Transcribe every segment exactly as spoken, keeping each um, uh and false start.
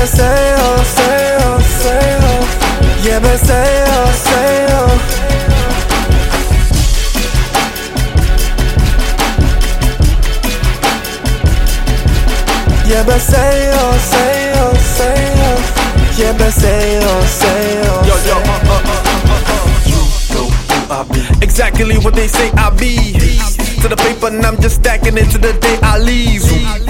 ben say oh, say oh, say oh. Yeah ben say oh, say oh. Yeah ben say oh, say oh, say oh. Yeah ben say oh, say oh. Yo, yo, uh, uh, uh, uh, uh. You know who I be. Exactly what they say I be. To the paper and I'm just stacking it to the day I leave.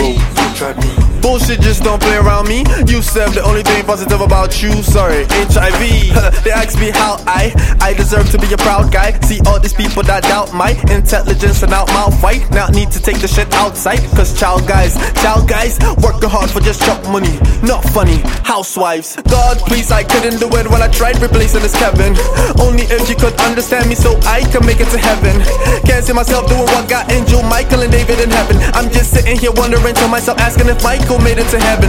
Bullshit, just don't play around me. You said the only thing positive about you, sorry, H I V. They ask me how I, I deserve to be a proud guy. See all these people that doubt my intelligence and out mouth fight. Now need to take the shit outside. Cause child guys, child guys, working hard for just chop money. Not funny, housewives. God please, I couldn't do it when I tried replacing this Kevin. Only if you could understand me so I can make it to heaven. Can't see myself doing what got Angel, Michael and David in heaven. I'm just sitting here wondering to myself, asking if Michael made it to heaven.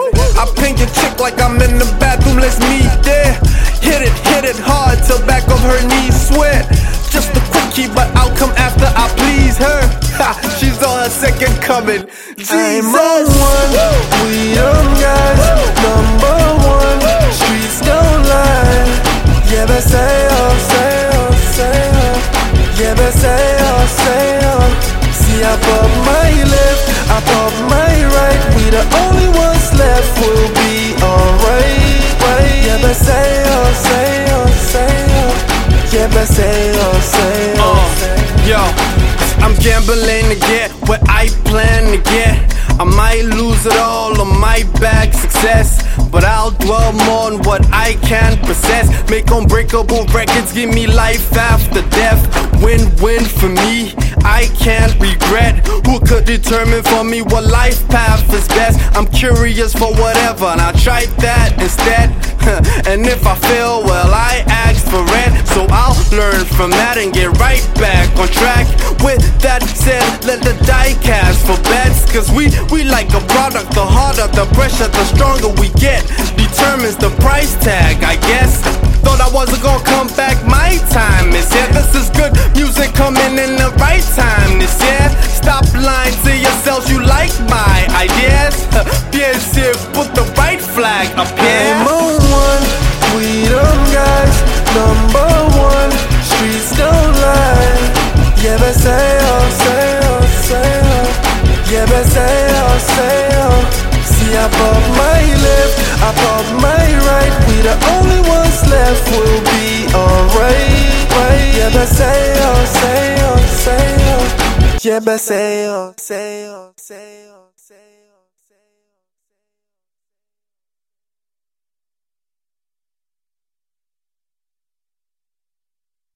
I pink your chick like I'm in the bathroom, let's meet there. Hit it, hit it hard till back of her knees sweat. Just a quickie, but I'll come after I please her. Ha, she's on her second coming. Jesus. I'm on one, we them guys, number one. Streets don't lie. Yeah ben say oh, say oh, say oh. Yeah ben say oh, say oh. See I pop my left, I pop my right. We the only ones left, we'll be alright, right? Yeah ben say oh, say oh, say oh. Yeah ben say oh, say oh, say oh. Yo, I'm gambling to get what I plan to get. I might lose it all on my back success, but I'll dwell more on what I can possess. Make unbreakable records, give me life after death. Win-win for me, I can't regret. Who could determine for me what life path is best? I'm curious for whatever, and I tried that instead. And if I fail, well I asked for it. So I'll learn from that and get right back on track. With that said, let the die cast for bets. Cause we, we like a product, the harder the pressure, the stronger we get. Determines the price tag, I guess. Thought I wasn't gonna come back, my time is here. This is good music coming in the right time this year. Stop lying to yourselves, you like my ideas. Bien sûr, put the right flag up here. I'm on one, we them guys, number one. Streets don't lie. Yeah ben say oh, say oh, say oh. Yeah ben say oh, say oh. See I pop my left, I pop my right. We the only ones left, we'll be alright, right? Yeah ben say oh, say oh, say oh. Yeah ben say oh, say oh, say oh.